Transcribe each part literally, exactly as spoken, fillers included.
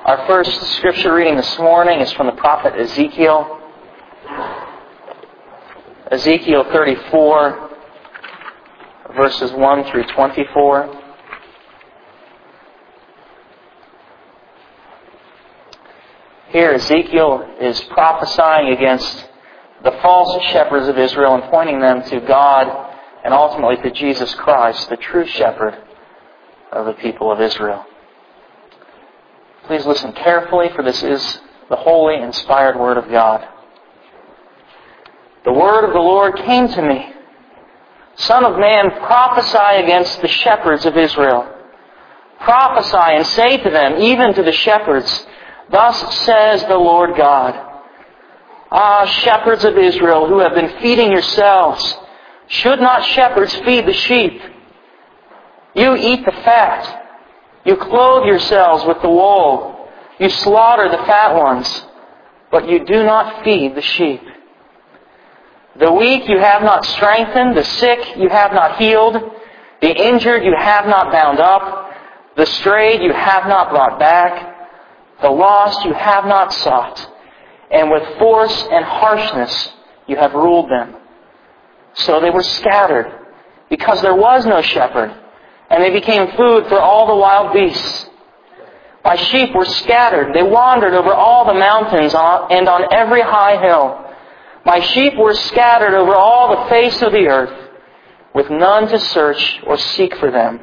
Our first scripture reading this morning is from the prophet Ezekiel. Ezekiel thirty-four, verses one through twenty-four. Here Ezekiel is prophesying against the false shepherds of Israel and pointing them to God and ultimately to Jesus Christ, the true shepherd of the people of Israel. Please listen carefully, for this is the holy, inspired Word of God. The word of the Lord came to me. Son of man, prophesy against the shepherds of Israel. Prophesy and say to them, even to the shepherds, thus says the Lord God. Ah, shepherds of Israel, who have been feeding yourselves, should not shepherds feed the sheep? You eat the fat. You clothe yourselves with the wool. You slaughter the fat ones, but you do not feed the sheep. The weak you have not strengthened, the sick you have not healed, the injured you have not bound up, the strayed you have not brought back, the lost you have not sought, and with force and harshness you have ruled them. So they were scattered, because there was no shepherd, and they became food for all the wild beasts. My sheep were scattered. They wandered over all the mountains and on every high hill. My sheep were scattered over all the face of the earth, with none to search or seek for them.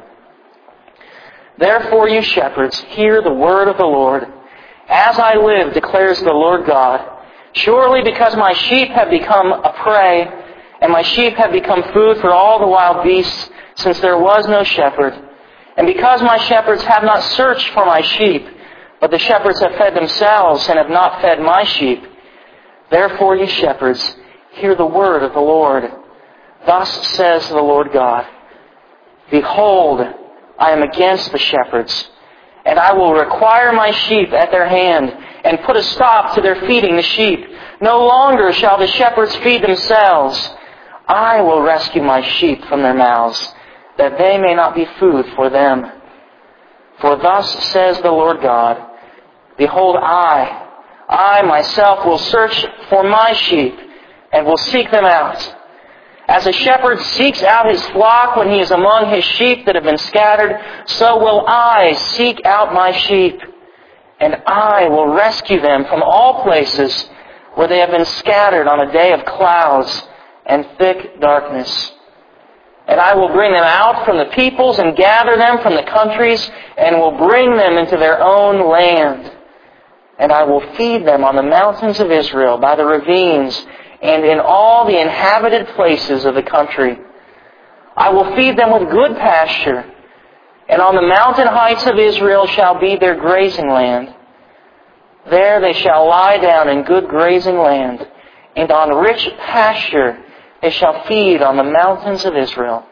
Therefore, you shepherds, hear the word of the Lord. As I live, declares the Lord God, surely because my sheep have become a prey, and my sheep have become food for all the wild beasts, since there was no shepherd, and because my shepherds have not searched for my sheep, but the shepherds have fed themselves and have not fed my sheep, therefore, you shepherds, hear the word of the Lord. Thus says the Lord God, behold, I am against the shepherds, and I will require my sheep at their hand, and put a stop to their feeding the sheep. No longer shall the shepherds feed themselves. I will rescue my sheep from their mouths, that they may not be food for them. For thus says the Lord God, behold, I, I myself will search for my sheep, and will seek them out. As a shepherd seeks out his flock when he is among his sheep that have been scattered, so will I seek out my sheep, and I will rescue them from all places where they have been scattered on a day of clouds and thick darkness. And I will bring them out from the peoples and gather them from the countries, and will bring them into their own land. And I will feed them on the mountains of Israel, by the ravines, and in all the inhabited places of the country. I will feed them with good pasture, and on the mountain heights of Israel shall be their grazing land. There they shall lie down in good grazing land, and on rich pasture they shall feed on the mountains of Israel.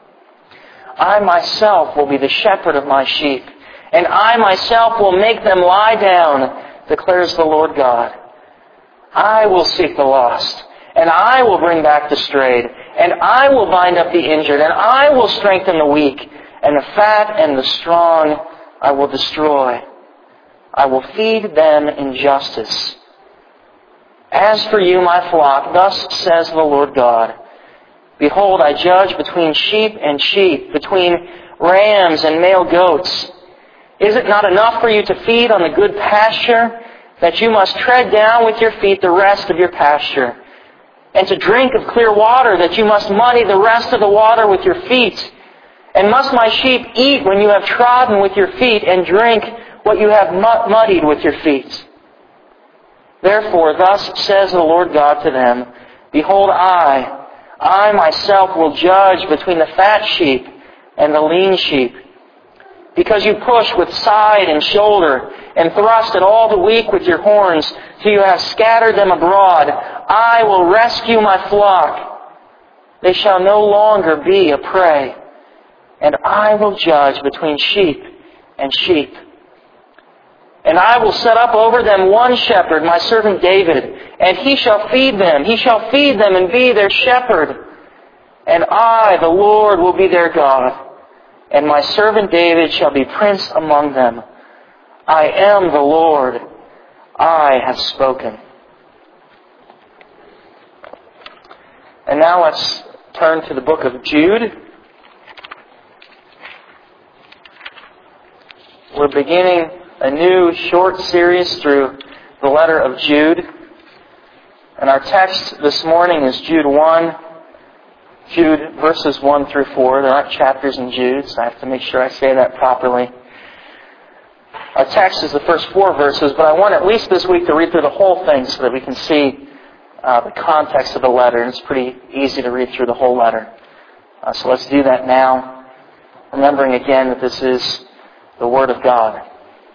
I myself will be the shepherd of my sheep, and I myself will make them lie down, declares the Lord God. I will seek the lost, and I will bring back the strayed, and I will bind up the injured, and I will strengthen the weak, and the fat and the strong I will destroy. I will feed them in justice. As for you, my flock, thus says the Lord God, behold, I judge between sheep and sheep, between rams and male goats. Is it not enough for you to feed on the good pasture, that you must tread down with your feet the rest of your pasture, and to drink of clear water, that you must muddy the rest of the water with your feet? And must my sheep eat when you have trodden with your feet, and drink what you have muddied with your feet? Therefore, thus says the Lord God to them, behold, I, I myself will judge between the fat sheep and the lean sheep. Because you push with side and shoulder, and thrust at all the weak with your horns, till you have scattered them abroad, I will rescue my flock. They shall no longer be a prey, and I will judge between sheep and sheep. And I will set up over them one shepherd, my servant David, and he shall feed them. He shall feed them and be their shepherd. And I, the Lord, will be their God, and my servant David shall be prince among them. I am the Lord. I have spoken. And now let's turn to the book of Jude. We're beginning a new short series through the letter of Jude. And our text this morning is Jude one, Jude verses one through four. There aren't chapters in Jude, so I have to make sure I say that properly. Our text is the first four verses, but I want at least this week to read through the whole thing so that we can see uh, the context of the letter. And it's pretty easy to read through the whole letter. Uh, so let's do that now, remembering again that this is the Word of God.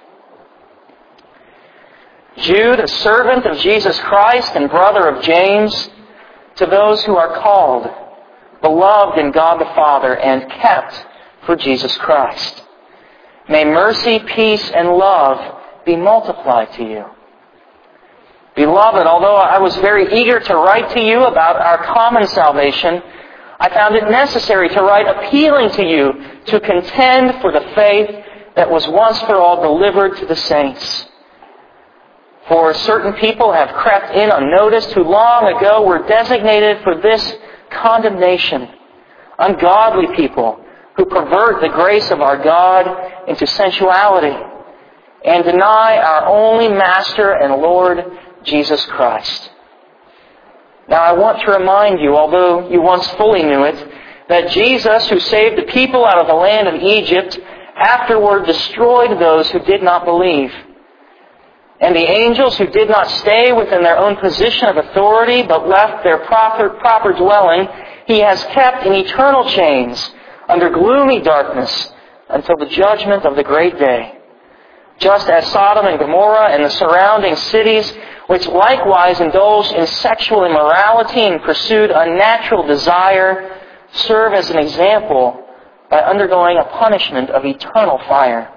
Jude, a servant of Jesus Christ and brother of James, to those who are called, beloved in God the Father, and kept for Jesus Christ. May mercy, peace, and love be multiplied to you. Beloved, although I was very eager to write to you about our common salvation, I found it necessary to write appealing to you to contend for the faith that was once for all delivered to the saints. For certain people have crept in unnoticed who long ago were designated for this condemnation. Ungodly people who pervert the grace of our God into sensuality and deny our only Master and Lord, Jesus Christ. Now I want to remind you, although you once fully knew it, that Jesus, who saved the people out of the land of Egypt, afterward destroyed those who did not believe. And the angels who did not stay within their own position of authority, but left their proper, proper dwelling, He has kept in eternal chains under gloomy darkness until the judgment of the great day. Just as Sodom and Gomorrah and the surrounding cities, which likewise indulged in sexual immorality and pursued unnatural desire, serve as an example by undergoing a punishment of eternal fire.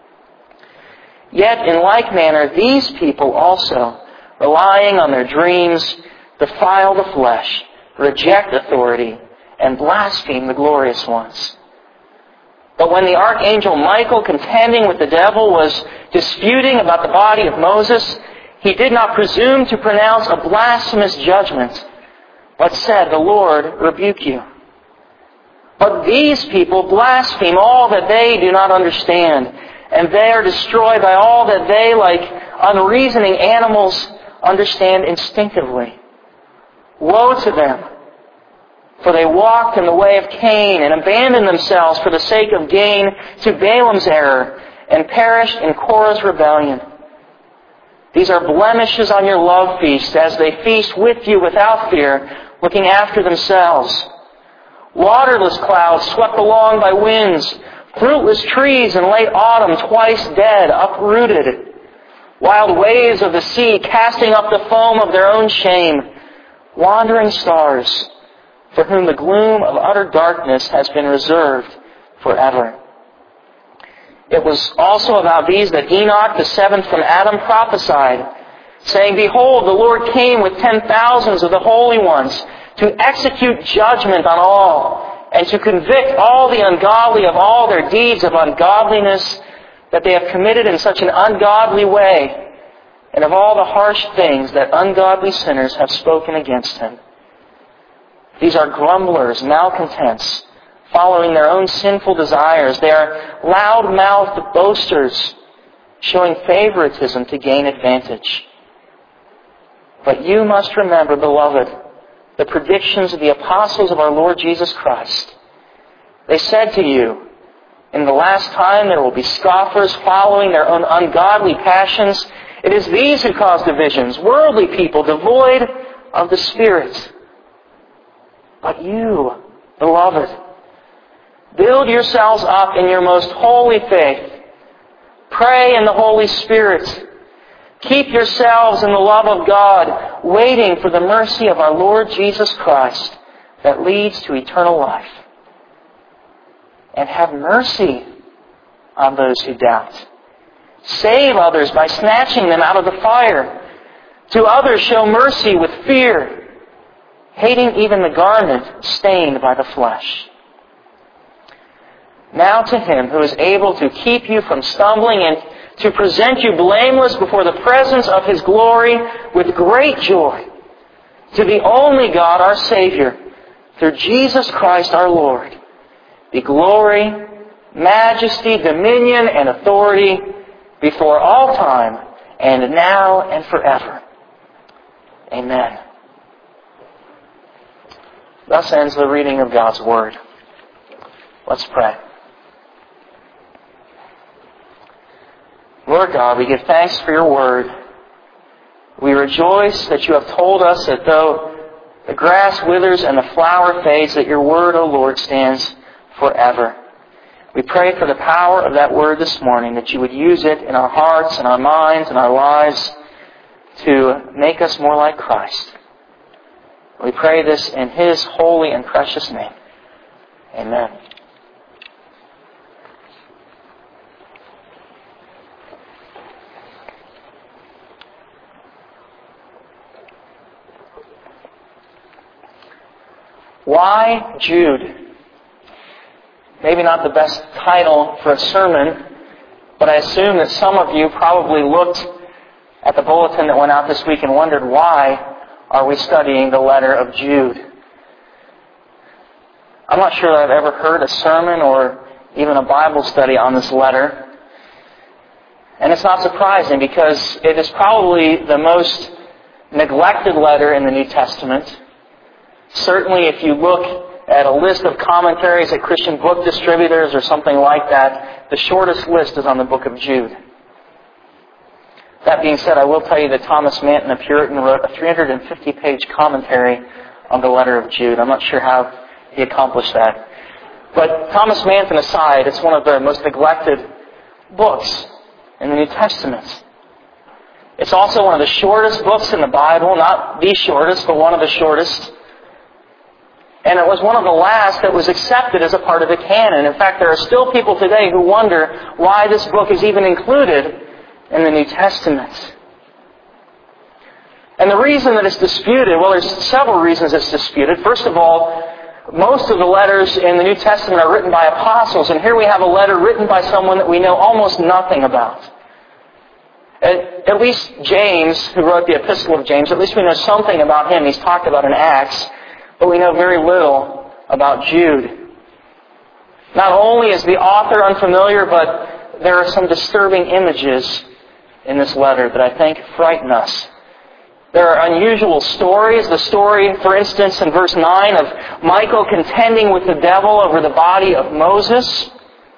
Yet, in like manner, these people also, relying on their dreams, defile the flesh, reject authority, and blaspheme the glorious ones. But when the archangel Michael, contending with the devil, was disputing about the body of Moses, he did not presume to pronounce a blasphemous judgment, but said, "The Lord rebuke you." But these people blaspheme all that they do not understand, and they are destroyed by all that they, like unreasoning animals, understand instinctively. Woe to them! For they walked in the way of Cain and abandoned themselves for the sake of gain to Balaam's error and perished in Korah's rebellion. These are blemishes on your love feast as they feast with you without fear, looking after themselves. Waterless clouds swept along by winds, fruitless trees in late autumn twice dead, uprooted. Wild waves of the sea casting up the foam of their own shame. Wandering stars, for whom the gloom of utter darkness has been reserved forever. It was also about these that Enoch, the seventh from Adam, prophesied, saying, "Behold, the Lord came with ten thousands of the holy ones to execute judgment on all, and to convict all the ungodly of all their deeds of ungodliness that they have committed in such an ungodly way, and of all the harsh things that ungodly sinners have spoken against Him." These are grumblers, malcontents, following their own sinful desires. They are loud-mouthed boasters, showing favoritism to gain advantage. But you must remember, beloved, the predictions of the apostles of our Lord Jesus Christ. They said to you, "In the last time there will be scoffers following their own ungodly passions. It is these who cause divisions, worldly people devoid of the Spirit." But you, beloved, build yourselves up in your most holy faith. Pray in the Holy Spirit. Keep yourselves in the love of God, waiting for the mercy of our Lord Jesus Christ that leads to eternal life. And have mercy on those who doubt. Save others by snatching them out of the fire. To others show mercy with fear, hating even the garment stained by the flesh. Now to Him who is able to keep you from stumbling and to present you blameless before the presence of His glory with great joy, to the only God, our Savior, through Jesus Christ our Lord, be glory, majesty, dominion, and authority before all time, and now and forever. Amen. Thus ends the reading of God's Word. Let's pray. Lord God, we give thanks for your Word. We rejoice that you have told us that though the grass withers and the flower fades, that your Word, O Lord, stands forever. We pray for the power of that Word this morning, that you would use it in our hearts and our minds and our lives to make us more like Christ. We pray this in His holy and precious name. Amen. Why Jude? Maybe not the best title for a sermon, but I assume that some of you probably looked at the bulletin that went out this week and wondered, why are we studying the letter of Jude? I'm not sure that I've ever heard a sermon or even a Bible study on this letter. And it's not surprising because it is probably the most neglected letter in the New Testament. Certainly if you look at a list of commentaries at Christian book distributors or something like that, the shortest list is on the book of Jude. That being said, I will tell you that Thomas Manton, a Puritan, wrote a three hundred fifty page commentary on the letter of Jude. I'm not sure how he accomplished that. But Thomas Manton aside, it's one of the most neglected books in the New Testament. It's also one of the shortest books in the Bible, not the shortest, but one of the shortest. And it was one of the last that was accepted as a part of the canon. In fact, there are still people today who wonder why this book is even included in the New Testament. And the reason that it's disputed, well, there's several reasons it's disputed. First of all, most of the letters in the New Testament are written by apostles, and here we have a letter written by someone that we know almost nothing about. At, at least James, who wrote the Epistle of James, at least we know something about him. He's talked about in Acts. But we know very little about Jude. Not only is the author unfamiliar, but there are some disturbing images in this letter that I think frighten us. There are unusual stories. The story, for instance, in verse nine of Michael contending with the devil over the body of Moses.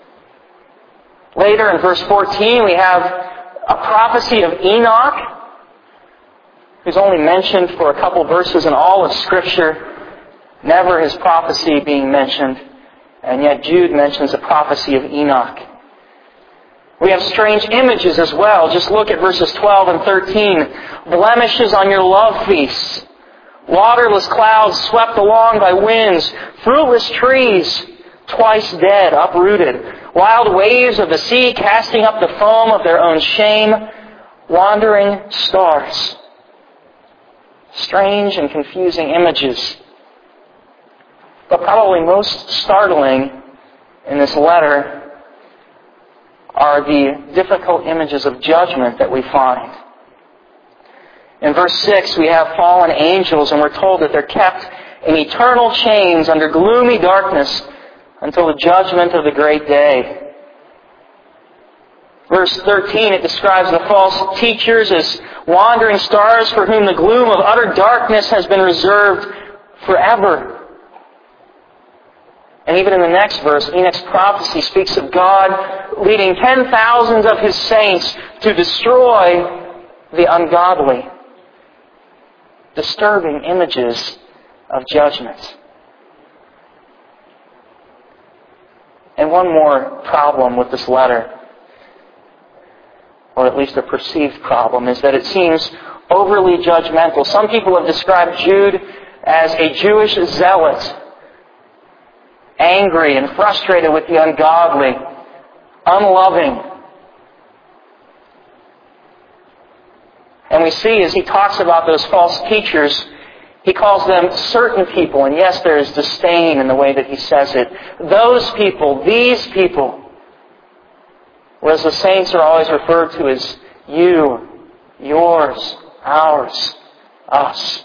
Later in verse fourteen, we have a prophecy of Enoch, who's only mentioned for a couple verses in all of Scripture. Never his prophecy being mentioned, and yet Jude mentions a prophecy of Enoch. We have strange images as well. Just look at verses twelve and thirteen. Blemishes on your love feasts. Waterless clouds swept along by winds. Fruitless trees, twice dead, uprooted. Wild waves of the sea casting up the foam of their own shame. Wandering stars. Strange and confusing images. But probably most startling in this letter are the difficult images of judgment that we find. In verse six, we have fallen angels, and we're told that they're kept in eternal chains under gloomy darkness until the judgment of the great day. Verse thirteen, it describes the false teachers as wandering stars for whom the gloom of utter darkness has been reserved forever. And even in the next verse, Enoch's prophecy speaks of God leading ten thousands of His saints to destroy the ungodly. Disturbing images of judgment. And one more problem with this letter, or at least a perceived problem, is that it seems overly judgmental. Some people have described Jude as a Jewish zealot, angry and frustrated with the ungodly, unloving. And we see as he talks about those false teachers, he calls them certain people. And yes, there is disdain in the way that he says it. Those people, these people. whereas the saints are always referred to as you, yours, ours, us.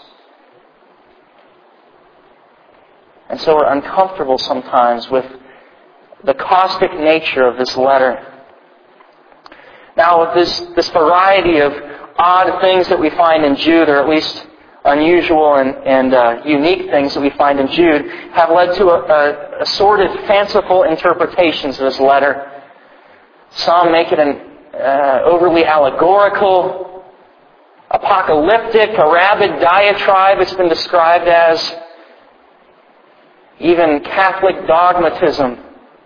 And so we're uncomfortable sometimes with the caustic nature of this letter. Now, with this, this variety of odd things that we find in Jude, or at least unusual and, and uh, unique things that we find in Jude, have led to a, a, assorted, fanciful interpretations of this letter. Some make it an uh, overly allegorical, apocalyptic, a rabid diatribe it's been described as, even Catholic dogmatism.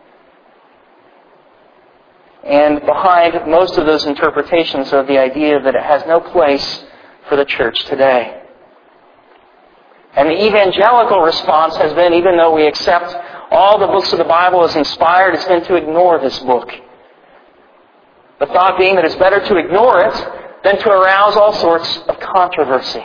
And behind most of those interpretations are the idea that it has no place for the church today. And the evangelical response has been, even though we accept all the books of the Bible as inspired, it's been to ignore this book. The thought being that it's better to ignore it than to arouse all sorts of controversy.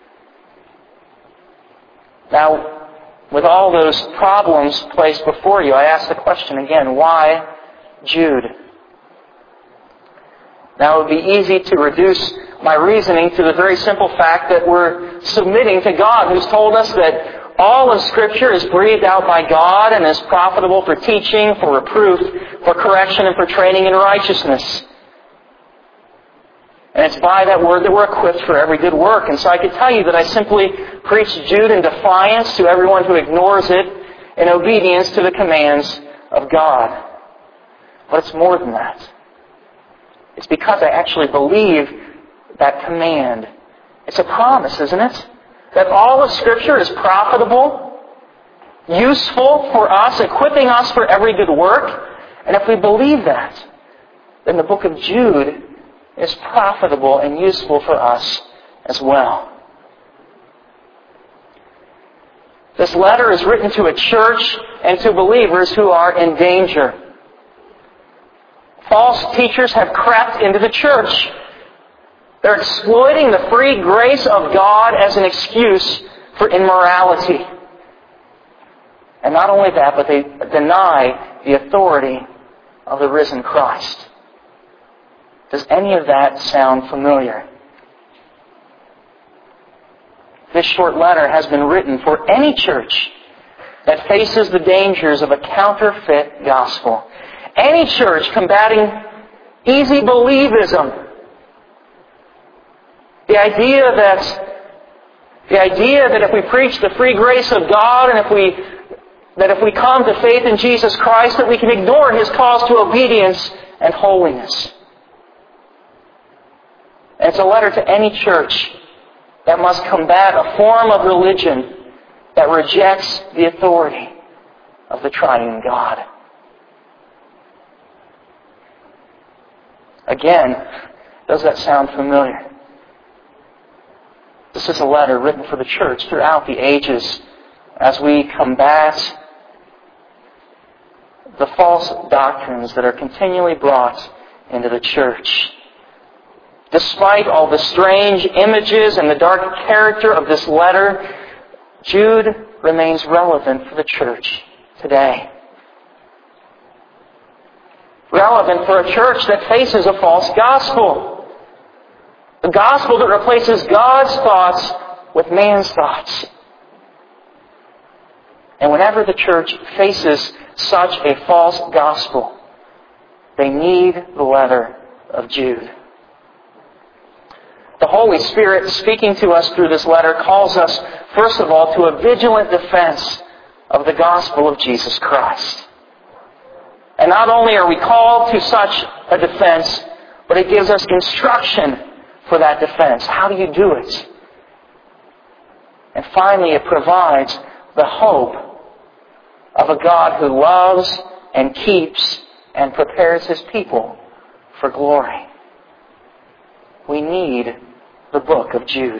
Now, with all those problems placed before you, I ask the question again, why Jude? Now, it would be easy to reduce my reasoning to the very simple fact that we're submitting to God, who's told us that all of Scripture is breathed out by God and is profitable for teaching, for reproof, for correction, and for training in righteousness. And it's by that word that we're equipped for every good work. And so I could tell you that I simply preach Jude in defiance to everyone who ignores it, in obedience to the commands of God. But it's more than that. It's because I actually believe that command. It's a promise, isn't it? That all of Scripture is profitable, useful for us, equipping us for every good work. And if we believe that, then the book of Jude is profitable and useful for us as well. This letter is written to a church and to believers who are in danger. False teachers have crept into the church. They're exploiting the free grace of God as an excuse for immorality. And not only that, but they deny the authority of the risen Christ. Does any of that sound familiar? This short letter has been written for any church that faces the dangers of a counterfeit gospel. Any church combating easy believism. The idea that the idea that if we preach the free grace of God and if we that if we come to faith in Jesus Christ, that we can ignore His calls to obedience and holiness. And it's a letter to any church that must combat a form of religion that rejects the authority of the triune God. Again, does that sound familiar? This is a letter written for the church throughout the ages as we combat the false doctrines that are continually brought into the church. Despite all the strange images and the dark character of this letter, Jude remains relevant for the church today. Relevant for a church that faces a false gospel. A gospel that replaces God's thoughts with man's thoughts. And whenever the church faces such a false gospel, they need the letter of Jude. The Holy Spirit, speaking to us through this letter, calls us, first of all, to a vigilant defense of the gospel of Jesus Christ. And not only are we called to such a defense, but it gives us instruction for that defense. How do you do it? And finally, it provides the hope of a God who loves and keeps and prepares His people for glory. We need the book of Jude.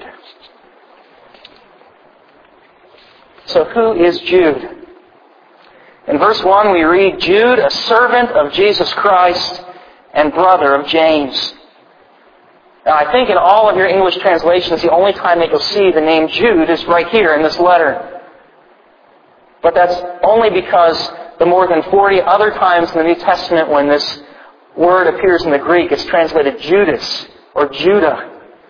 So who is Jude? In verse one we read, Jude, a servant of Jesus Christ and brother of James. Now I think in all of your English translations, the only time that you'll see the name Jude is right here in this letter. But that's only because the more than forty other times in the New Testament when this word appears in the Greek, it's translated Judas or Judah.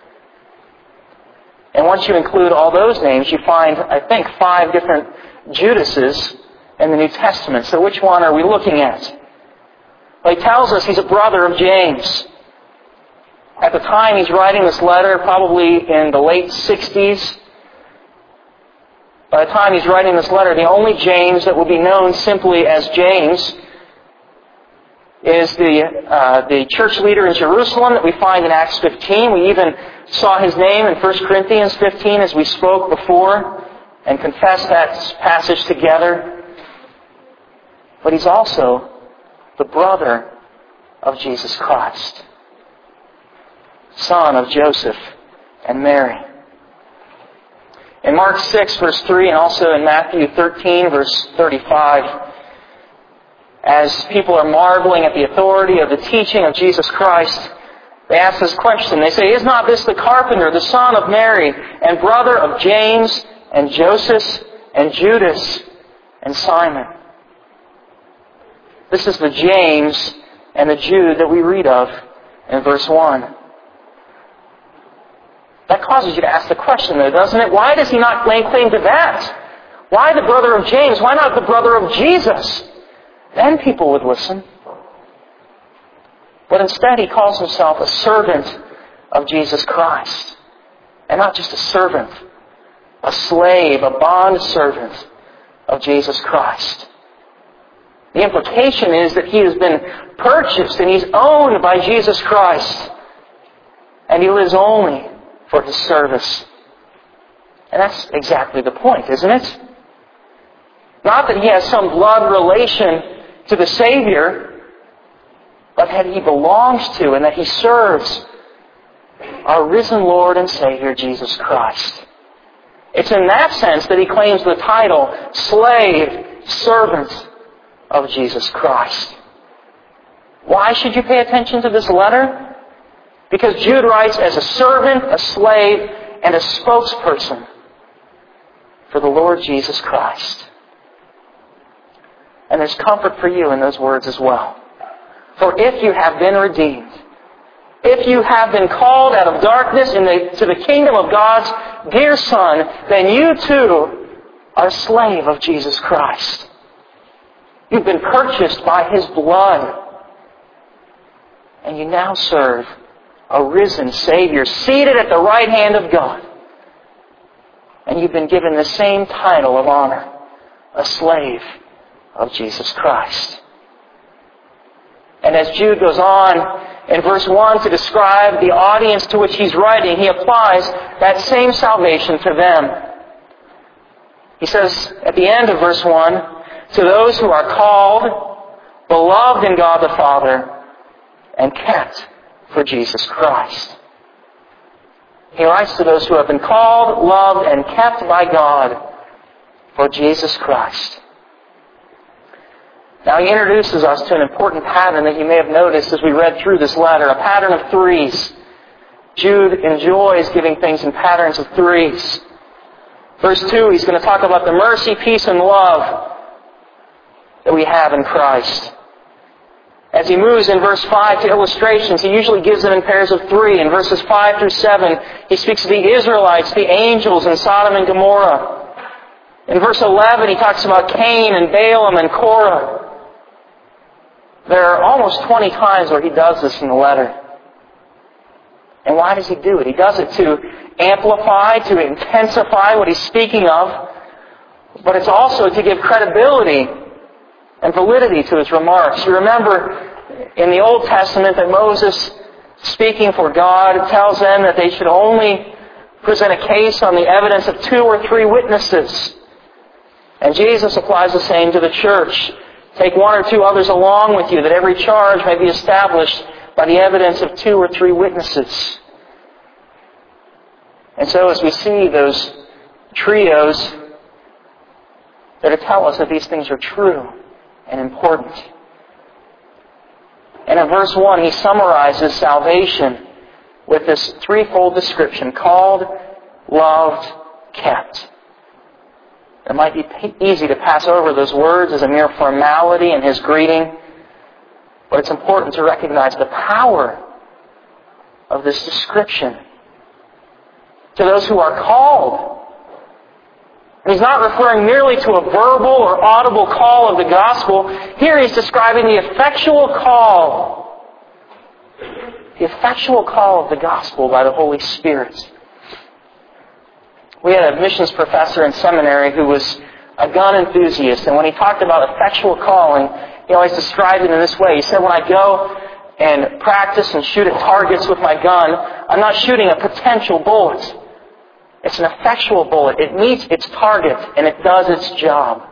And once you include all those names, you find, I think, five different Judases in the New Testament. So which one are we looking at? Well, he tells us he's a brother of James. At the time he's writing this letter, probably in the late sixties, by the time he's writing this letter, the only James that will be known simply as James is the uh, the church leader in Jerusalem that we find in Acts fifteen. We even saw his name in First Corinthians fifteen as we spoke before and confessed that passage together. But he's also the brother of Jesus Christ, son of Joseph and Mary. In Mark six, verse three, and also in Matthew thirteen, verse thirty-five, as people are marveling at the authority of the teaching of Jesus Christ, they ask this question. They say, "Is not this the carpenter, the son of Mary, and brother of James, and Joseph, and Judas, and Simon?" This is the James and the Jude that we read of in verse one. That causes you to ask the question, though, doesn't it? Why does he not lay claim to that? Why the brother of James? Why not the brother of Jesus? Then people would listen. But instead he calls himself a servant of Jesus Christ. And not just a servant, a slave, a bond servant of Jesus Christ. The implication is that he has been purchased and he's owned by Jesus Christ. And he lives only for his service. And that's exactly the point, isn't it? Not that he has some blood relation to the Savior, but that he belongs to and that he serves our risen Lord and Savior, Jesus Christ. It's in that sense that he claims the title, slave, servant of Jesus Christ. Why should you pay attention to this letter? Because Jude writes as a servant, a slave, and a spokesperson for the Lord Jesus Christ. And there's comfort for you in those words as well. For if you have been redeemed, if you have been called out of darkness in the, to the kingdom of God's dear Son, then you too are a slave of Jesus Christ. You've been purchased by His blood. And you now serve a risen Savior seated at the right hand of God. And you've been given the same title of honor, a slave of Jesus Christ. And as Jude goes on in verse one to describe the audience to which he's writing, he applies that same salvation to them. He says at the end of verse one, to those who are called, beloved in God the Father, and kept for Jesus Christ. He writes to those who have been called, loved, and kept by God for Jesus Christ. Now he introduces us to an important pattern that you may have noticed as we read through this letter, a pattern of threes. Jude enjoys giving things in patterns of threes. Verse two, he's going to talk about the mercy, peace, and love that we have in Christ. As he moves in verse five to illustrations, he usually gives them in pairs of three. In verses five through seven, he speaks of the Israelites, the angels in Sodom and Gomorrah. In verse eleven, he talks about Cain and Balaam and Korah. There are almost twenty times where he does this in the letter. And why does he do it? He does it to amplify, to intensify what he's speaking of, but it's also to give credibility and validity to his remarks. You remember in the Old Testament that Moses, speaking for God, tells them that they should only present a case on the evidence of two or three witnesses. And Jesus applies the same to the church. Take one or two others along with you, that every charge may be established by the evidence of two or three witnesses. And so as we see those trios that are tell us that these things are true and important. And in verse one, he summarizes salvation with this threefold description, called, loved, kept. It might be easy to pass over those words as a mere formality in his greeting, But it's important to recognize the power of this description. To those who are called. And he's not referring merely to a verbal or audible call of the gospel. Here he's describing the effectual call. The effectual call of the gospel by the Holy Spirit. We had a missions professor in seminary who was a gun enthusiast. And when he talked about effectual calling, he always described it in this way. He said, when I go and practice and shoot at targets with my gun, I'm not shooting a potential bullet. It's an effectual bullet. It meets its target and it does its job.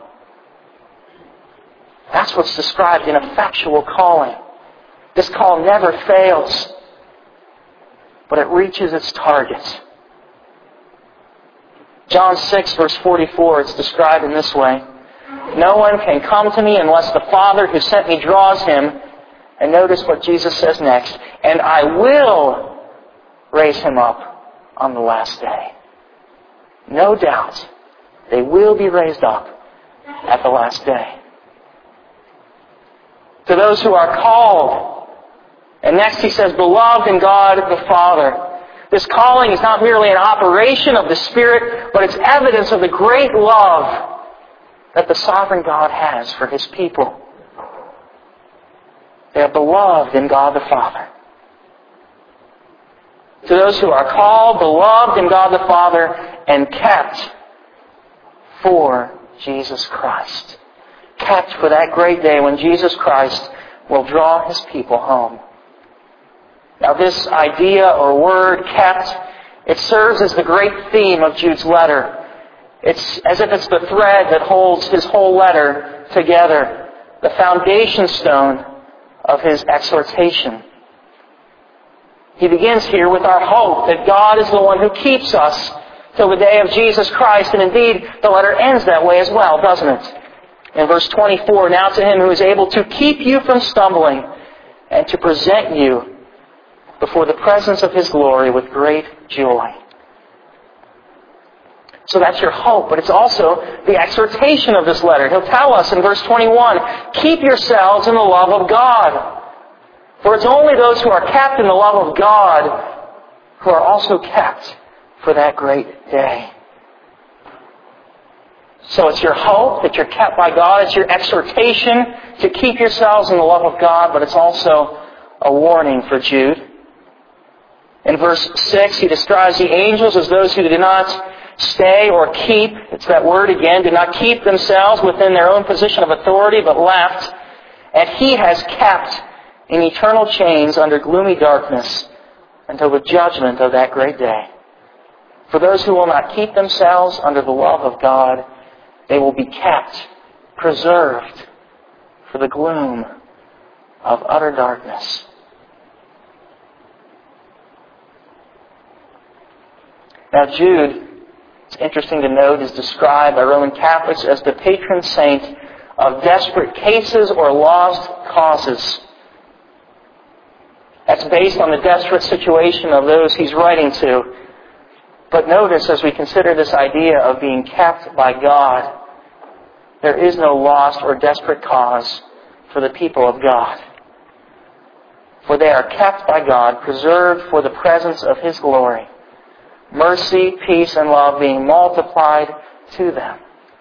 That's what's described in effectual calling. This call never fails, but it reaches its target. John six, verse forty-four, it's described in this way. No one can come to me unless the Father who sent me draws him. And notice what Jesus says next. And I will raise him up on the last day. No doubt, they will be raised up at the last day. To those who are called. And next he says, beloved in God the Father. This calling is not merely an operation of the Spirit, but it's evidence of the great love that the sovereign God has for His people. They are beloved in God the Father. To those who are called, beloved in God the Father, and kept for Jesus Christ. Kept for that great day when Jesus Christ will draw His people home. Now this idea or word, kept, it serves as the great theme of Jude's letter. It's as if it's the thread that holds his whole letter together. The foundation stone of his exhortation. He begins here with our hope that God is the one who keeps us till the day of Jesus Christ. And indeed, the letter ends that way as well, doesn't it? In verse twenty-four, now to Him who is able to keep you from stumbling and to present you before the presence of His glory with great joy. So that's your hope, but it's also the exhortation of this letter. He'll tell us in verse twenty-one, keep yourselves in the love of God. For it's only those who are kept in the love of God who are also kept for that great day. So it's your hope that you're kept by God. It's your exhortation to keep yourselves in the love of God, but it's also a warning for Jude. In verse six, he describes the angels as those who do not stay or keep, it's that word again, do not keep themselves within their own position of authority, but left. And He has kept in eternal chains under gloomy darkness until the judgment of that great day. For those who will not keep themselves under the love of God, they will be kept, preserved for the gloom of utter darkness. Now Jude, it's interesting to note, is described by Roman Catholics as the patron saint of desperate cases or lost causes. That's based on the desperate situation of those he's writing to. But notice, as we consider this idea of being kept by God, there is no lost or desperate cause for the people of God. For they are kept by God, preserved for the presence of His glory. Mercy, peace, and love being multiplied to them.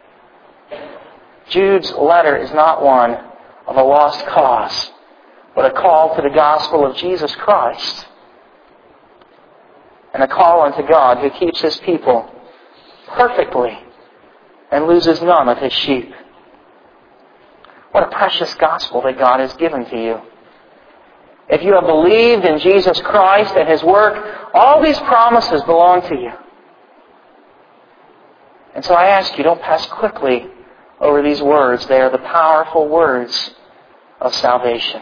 Jude's letter is not one of a lost cause, but a call to the gospel of Jesus Christ. And a call unto God who keeps His people perfectly and loses none of His sheep. What a precious gospel that God has given to you. If you have believed in Jesus Christ and His work, all these promises belong to you. And so I ask you, don't pass quickly over these words. They are the powerful words of salvation.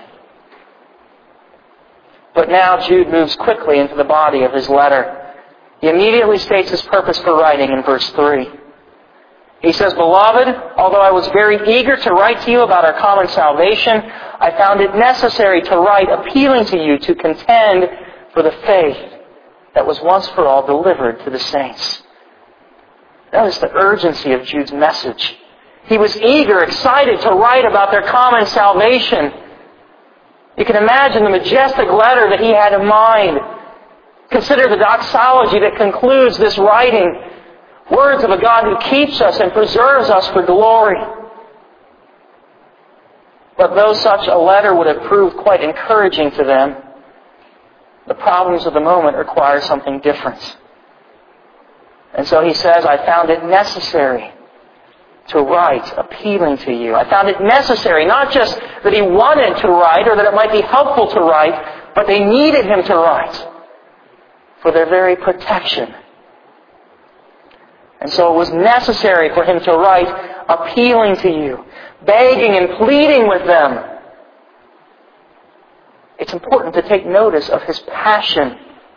But now Jude moves quickly into the body of his letter. He immediately states his purpose for writing in verse three. He says, Beloved, although I was very eager to write to you about our common salvation, I found it necessary to write appealing to you to contend for the faith that was once for all delivered to the saints. Notice the urgency of Jude's message. He was eager, excited to write about their common salvation. You can imagine the majestic letter that he had in mind. Consider the doxology that concludes this writing. Words of a God who keeps us and preserves us for glory. But though such a letter would have proved quite encouraging to them, the problems of the moment require something different. And so he says, I found it necessary to write appealing to you. I found it necessary, not just that he wanted to write or that it might be helpful to write, but they needed him to write for their very protection. And so it was necessary for him to write appealing to you, begging and pleading with them. It's important to take notice of his passion.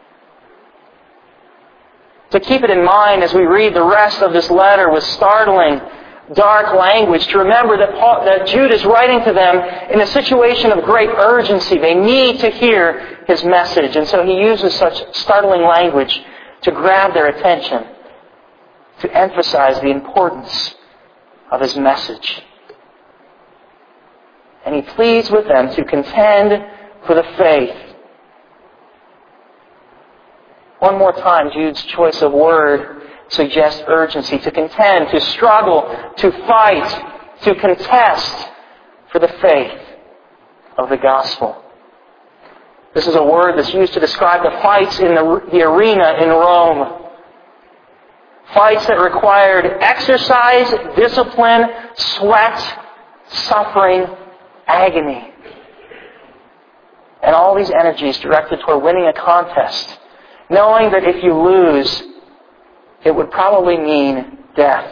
To keep it in mind as we read the rest of this letter with startling, dark language, to remember that, Paul, that Jude is writing to them in a situation of great urgency. They need to hear his message. And so he uses such startling language to grab their attention, to emphasize the importance of his message. And he pleads with them to contend for the faith. One more time, Jude's choice of word suggests urgency. To contend, to struggle, to fight, to contest for the faith of the gospel. This is a word that's used to describe the fights in the, the arena in Rome. Fights that required exercise, discipline, sweat, suffering, agony. And all these energies directed toward winning a contest, knowing that if you lose, it would probably mean death.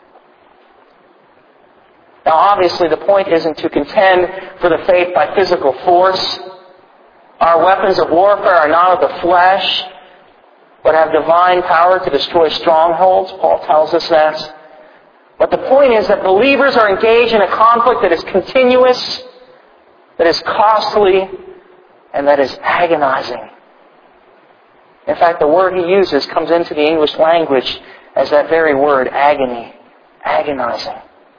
Now obviously the point isn't to contend for the faith by physical force. Our weapons of warfare are not of the flesh, but have divine power to destroy strongholds. Paul tells us that. But the point is that believers are engaged in a conflict that is continuous, that is costly, and that is agonizing. In fact, the word he uses comes into the English language as that very word, agony. Agonizing.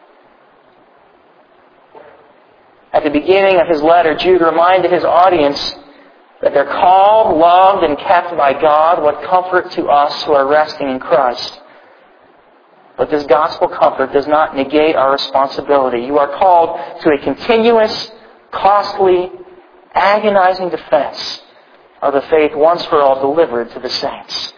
At the beginning of his letter, Jude reminded his audience that they're called, loved, and kept by God. What comfort to us who are resting in Christ. But this gospel comfort does not negate our responsibility. You are called to a continuous, costly, agonizing defense of the faith once for all delivered to the saints.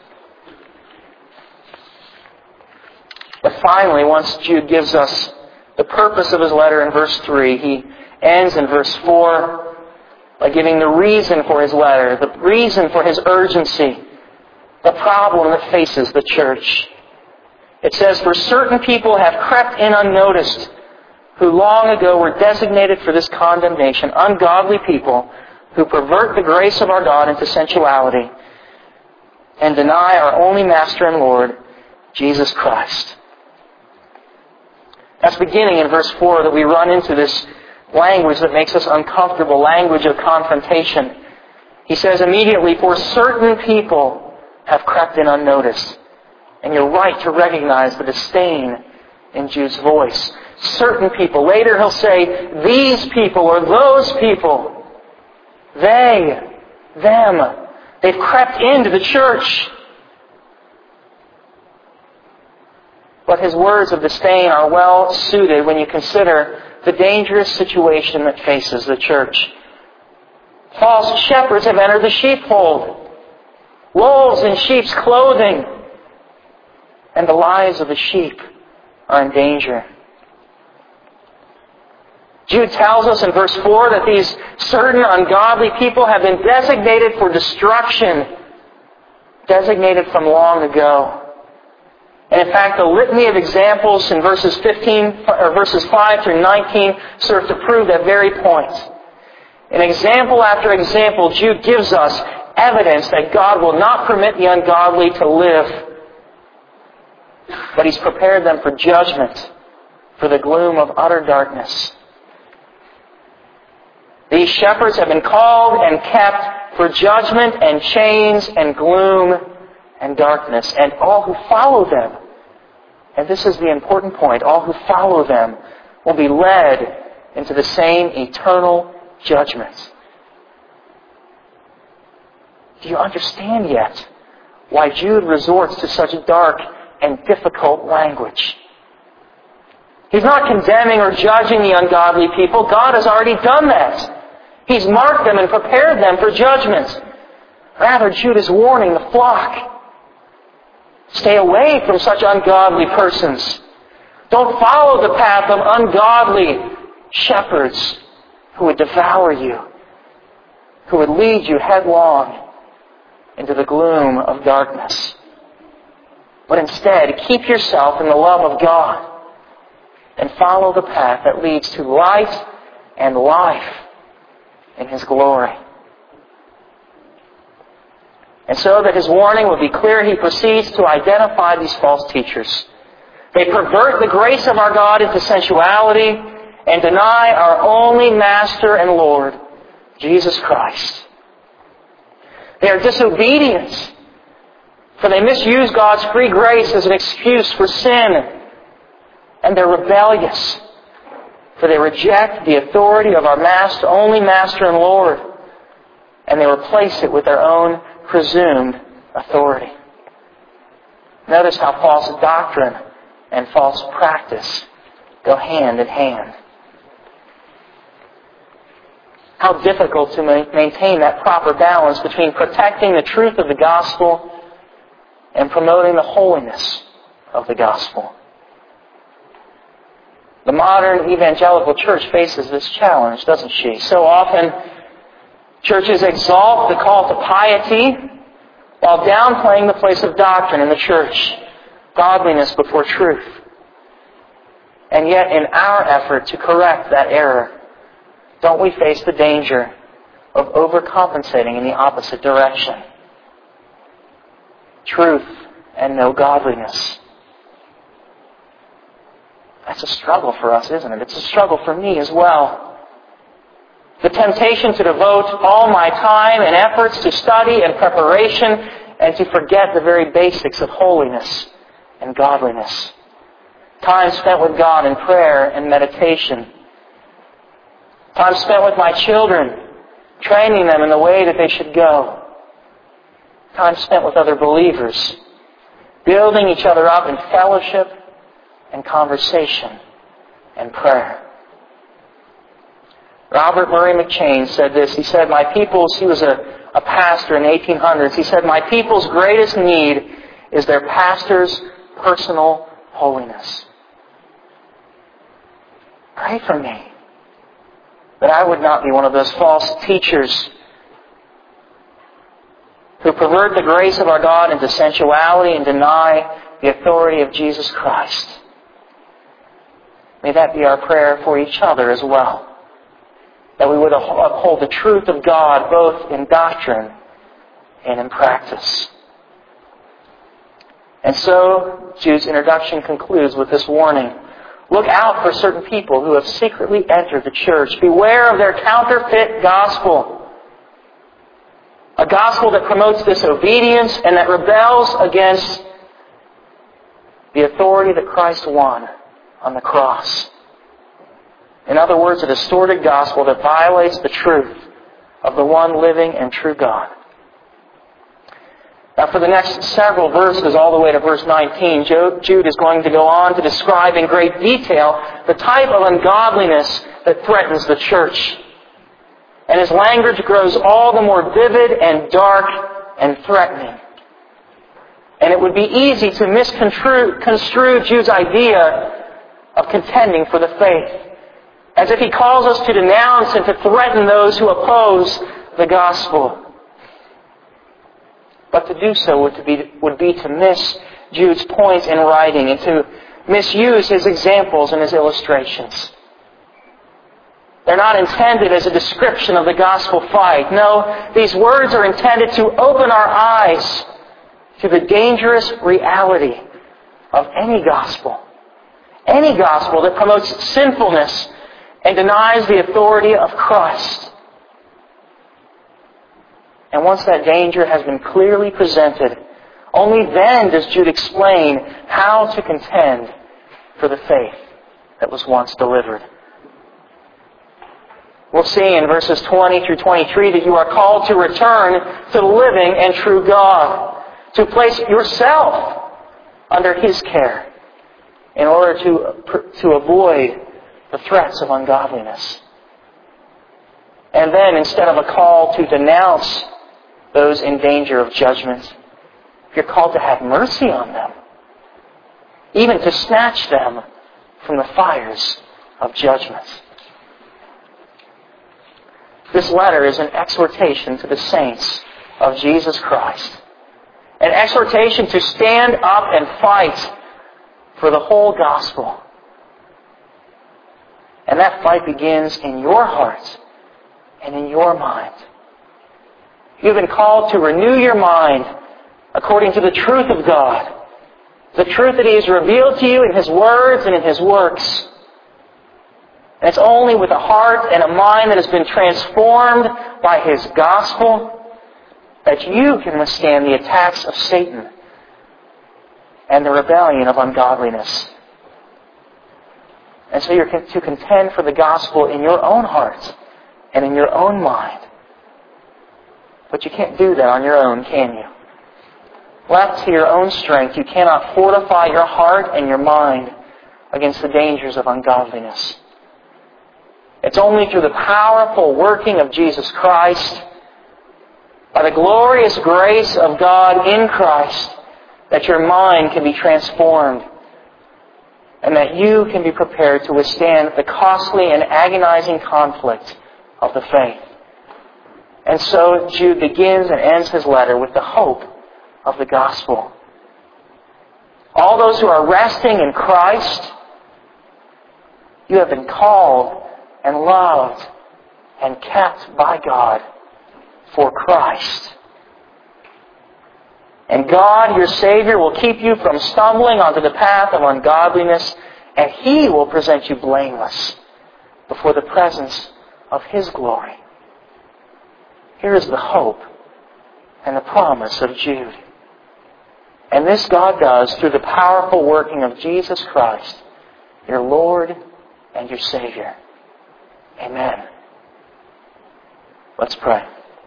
But finally, once Jude gives us the purpose of his letter in verse three, he ends in verse four by giving the reason for his letter, the reason for his urgency, the problem that faces the church. It says, for certain people have crept in unnoticed, who long ago were designated for this condemnation, ungodly people who pervert the grace of our God into sensuality and deny our only Master and Lord, Jesus Christ. That's beginning in verse four that we run into this language that makes us uncomfortable, language of confrontation. He says immediately, for certain people have crept in unnoticed. And you're right to recognize the disdain in Jude's voice. Certain people. Later he'll say, these people or those people. They, them. They've crept into the church. But his words of disdain are well suited when you consider the dangerous situation that faces the church. False shepherds have entered the sheepfold. Wolves in sheep's clothing. And the lives of the sheep are in danger. Jude tells us in verse four that these certain ungodly people have been designated for destruction, designated from long ago. And in fact, the litany of examples in verses fifteen or verses five through nineteen serve to prove that very point. In example after example, Jude gives us evidence that God will not permit the ungodly to live, but He's prepared them for judgment, for the gloom of utter darkness. These shepherds have been called and kept for judgment and chains and gloom and darkness. And all who follow them, and this is the important point, all who follow them will be led into the same eternal judgment Do you understand yet why Jude resorts to such dark and difficult language? He's not condemning or judging the ungodly people. God has already done that. He's marked them and prepared them for judgment. Rather, Jude is warning the flock. Stay away from such ungodly persons. Don't follow the path of ungodly shepherds who would devour you, who would lead you headlong into the gloom of darkness. But instead, keep yourself in the love of God and follow the path that leads to light and life in His glory. And so that his warning would be clear, he proceeds to identify these false teachers. They pervert the grace of our God into sensuality and deny our only Master and Lord, Jesus Christ. They are disobedient, for they misuse God's free grace as an excuse for sin. And they're rebellious, for they reject the authority of our master, only Master and Lord, and they replace it with their own presumed authority. Notice how false doctrine and false practice go hand in hand. How difficult to maintain that proper balance between protecting the truth of the gospel and promoting the holiness of the gospel. The modern evangelical church faces this challenge, doesn't she? So often, churches exalt the call to piety while downplaying the place of doctrine in the church, godliness before truth. And yet, in our effort to correct that error, don't we face the danger of overcompensating in the opposite direction? Truth and no godliness. That's a struggle for us, isn't it? It's a struggle for me as well. The temptation to devote all my time and efforts to study and preparation and to forget the very basics of holiness and godliness. Time spent with God in prayer and meditation. Time spent with my children, training them in the way that they should go. Time spent with other believers, building each other up in fellowship and conversation and prayer. Robert Murray McCheyne said this. He said, my people's, he was a, a pastor in the eighteen hundreds. He said, my people's greatest need is their pastor's personal holiness. Pray for me that I would not be one of those false teachers who pervert the grace of our God into sensuality and deny the authority of Jesus Christ. May that be our prayer for each other as well. That we would uphold the truth of God both in doctrine and in practice. And so, Jude's introduction concludes with this warning. Look out for certain people who have secretly entered the church. Beware of their counterfeit gospel. A gospel that promotes disobedience and that rebels against the authority that Christ won on the cross. In other words, a distorted gospel that violates the truth of the one living and true God. Now for the next several verses, all the way to verse nineteen, Jude is going to go on to describe in great detail the type of ungodliness that threatens the church. And his language grows all the more vivid and dark and threatening. And it would be easy to misconstrue Jude's idea of contending for the faith, as if he calls us to denounce and to threaten those who oppose the gospel. But to do so would, to be, would be to miss Jude's point in writing and to misuse his examples and his illustrations. They're not intended as a description of the gospel fight. No, these words are intended to open our eyes to the dangerous reality of any gospel. Any gospel that promotes sinfulness and denies the authority of Christ. And once that danger has been clearly presented, only then does Jude explain how to contend for the faith that was once delivered. We'll see in verses twenty through twenty-three that you are called to return to the living and true God, to place yourself under His care in order to, to avoid the threats of ungodliness. And then, instead of a call to denounce those in danger of judgment, you're called to have mercy on them, even to snatch them from the fires of judgment. This letter is an exhortation to the saints of Jesus Christ. An exhortation to stand up and fight for the whole gospel. And that fight begins in your heart and in your mind. You've been called to renew your mind according to the truth of God. The truth that He has revealed to you in His words and in His works. And it's only with a heart and a mind that has been transformed by His gospel that you can withstand the attacks of Satan and the rebellion of ungodliness. And so you're to contend for the gospel in your own heart and in your own mind. But you can't do that on your own, can you? Left to your own strength, you cannot fortify your heart and your mind against the dangers of ungodliness. It's only through the powerful working of Jesus Christ, by the glorious grace of God in Christ, that your mind can be transformed and that you can be prepared to withstand the costly and agonizing conflict of the faith. And so Jude begins and ends his letter with the hope of the gospel. All those who are resting in Christ, you have been called and loved and kept by God for Christ. And God, your Savior, will keep you from stumbling onto the path of ungodliness, and He will present you blameless before the presence of His glory. Here is the hope and the promise of Jude. And this God does through the powerful working of Jesus Christ, your Lord and your Savior. Amen. Let's pray.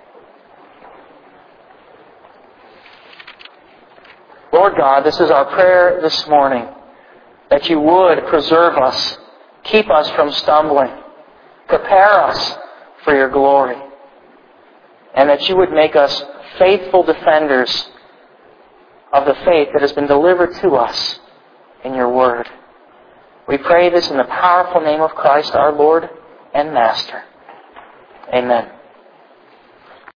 Lord God, this is our prayer this morning, that you would preserve us, keep us from stumbling, prepare us for your glory, and that you would make us faithful defenders of the faith that has been delivered to us in your word. We pray this in the powerful name of Christ our Lord and Master. Amen.